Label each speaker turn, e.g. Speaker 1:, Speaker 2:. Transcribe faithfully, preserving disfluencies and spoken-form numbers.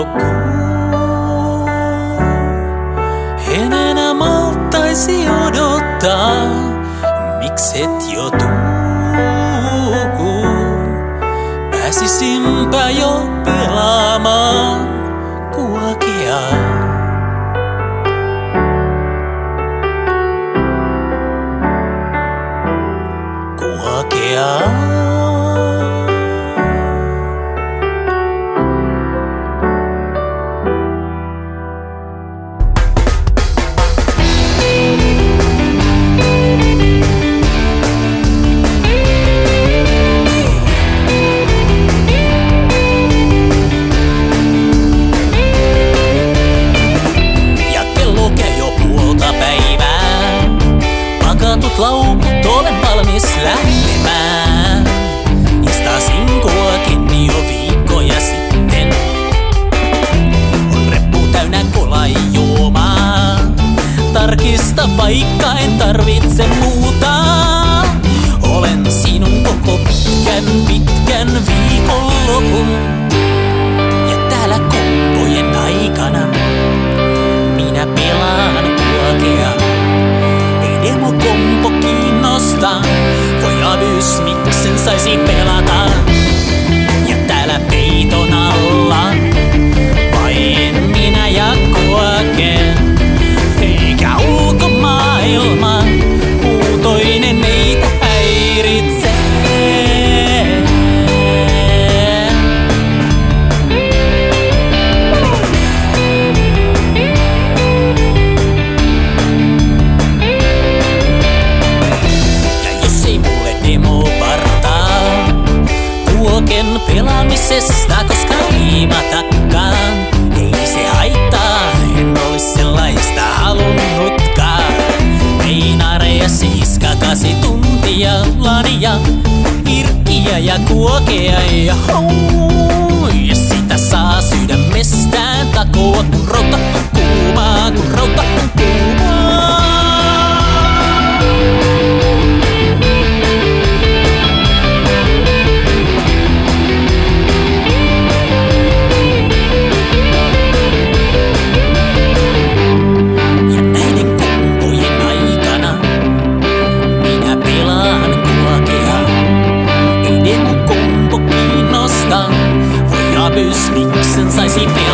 Speaker 1: loppuu. En enää malttaisi odottaa, mikset jo tuu. Pääsisinpä jo pelaamaan kuokeaa. Kuokeaa. Pakatut laukut, olen valmis lähtemään. Istasin kuokin jo viikkoja sitten. On reppu täynnä kolajuomaa. Tarkista vaikka en tarvitse muuta. Olen sinun koko pitkän pitkän viikonlopun. Ja täällä kompojen aikana minä pelaan kuokea. Demokompo kiinnostaa, voi avys miksen saisi pelata. Ja täällä peiton alla vain minä ja kuoke. Eikä ulkomaailma muutoinen meitä häiritse. Pelaamisesta, koska liimatakaan ei se haittaa, en olis sellaista halunnutkaan. Meinareja siiskakasi tuntia, lania, kirkkiä ja kuokea ja hou. Ja sitä saa sydämestään takoa, kun rauta on kuumaa, kun rauta on kuumaa. Miksen saisi pelata.